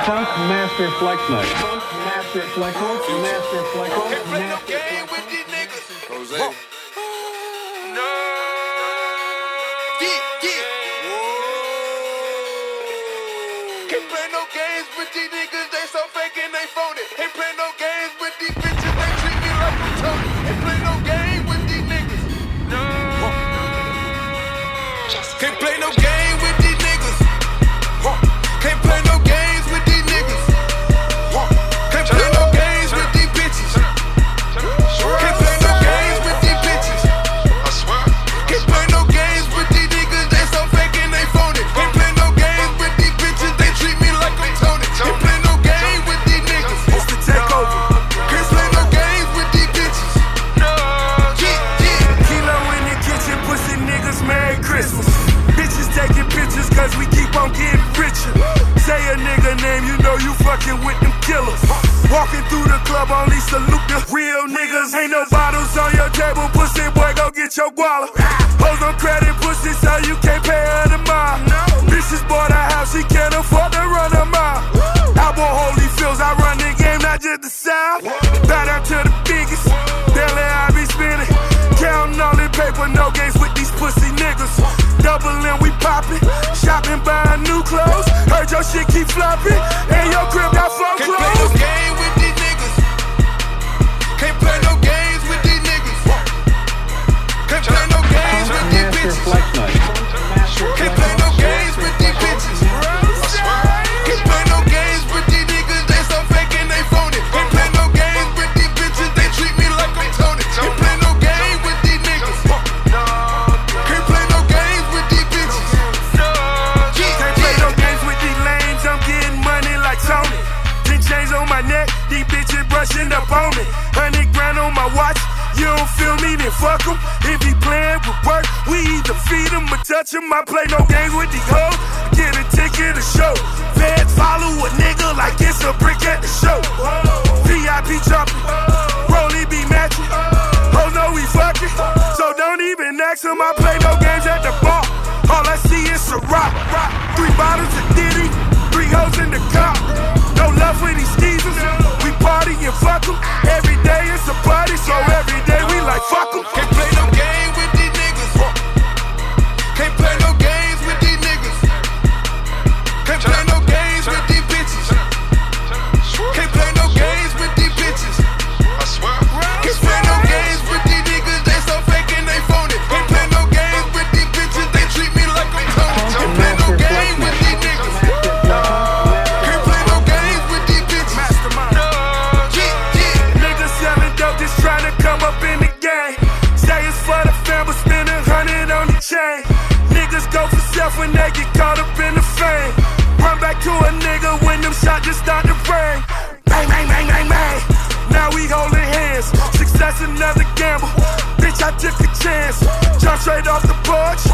Funk Master Flex Night. Funk Master Flex Night. Master Flex Night. Can't play no game with these niggas. Jose. No. Yeah. Can't play no games with these niggas. They so fake and they phony. Can't play no games with these bitches. They treat me like I'm Tony. Can't play no game with these niggas. No. Can't play no game with these niggas. Can't play no games with these niggas. Can't play no games with these bitches. Can't play no games with these bitches. I swear. Can't play no games with these niggas. They so fake and they phony. Can't play no games with these bitches. They treat me like I'm Tony. Can't play no game with these niggas. It's the takeover. Can't play no games with these bitches. No. Yeah. Kilo in the kitchen, pussy niggas, Merry Christmas. Bitches taking pictures cause we keep on getting richer. Say a nigga name, you know you fucking with them killers. Walking through the club, only salute the real niggas. Ain't no bottles on your table, pussy boy, go get your guala. Hoes on credit, pussy, so you can't pay her the mile. Bitches bought a house, she can't afford to run a mile. I want holy feels, I run the game, not just the South. Bow down to the biggest, daily I be spinning. Counting all the paper, no games with these pussy niggas. Doubling, we popping, shopping, buying new clothes. Heard your shit keep flopping, and your crib got flow Can't play no clothes. game with these niggas. Can't play no games with these niggas. Can't play no games with these Master bitches. Flex Night. Can't play no games with these bitches. Can't play no games with these niggas. They so fake and they phony. Can't play no games with these bitches. They treat me like I'm Tony. Can't play no game with these niggas. Can't play no games with these bitches. Can't play no games with these lames, I'm getting money like Tony. 10 chains on my neck, these bitches brushing up on me. 100 grand on my watch, you don't feel me, then fuck 'em. If he playing with work, we either feed him or touch him. I play no games with these hoes, get a ticket to show. Feds follow a nigga like it's a brick at the show. VIP jumping, Rollie be matching. Hoes know we fucking, so don't even ask him. I play no games at the bar, all I see is a rock. 3 bottles of Diddy, 3 hoes in the car. No love for these skeezers, we party and fuck 'em. Every day it's a party, so every day we like fuck 'em. Can't play no game with these niggas. Can't play no games with these niggas. Can't play no games with these bitches. Can't play no games with these bitches. I swear. Can't play no games with these niggas. They so fake and they phony. Can't play no games with these bitches. They treat me like I'm Tony. Can't play no game with these niggas. Can't play no games with these bitches. Mastermind. Yeah. Niggas selling dope, just trying to come up in the game. Say it's for the fam, but spend 100 on the chain. Niggas go for self when they get caught up in the fame. Run back to a nigga when them shots just start to rain. Bang, bang, bang, bang, bang. Now we holding hands. Success another gamble. Bitch, I took a chance. Jump straight off the porch.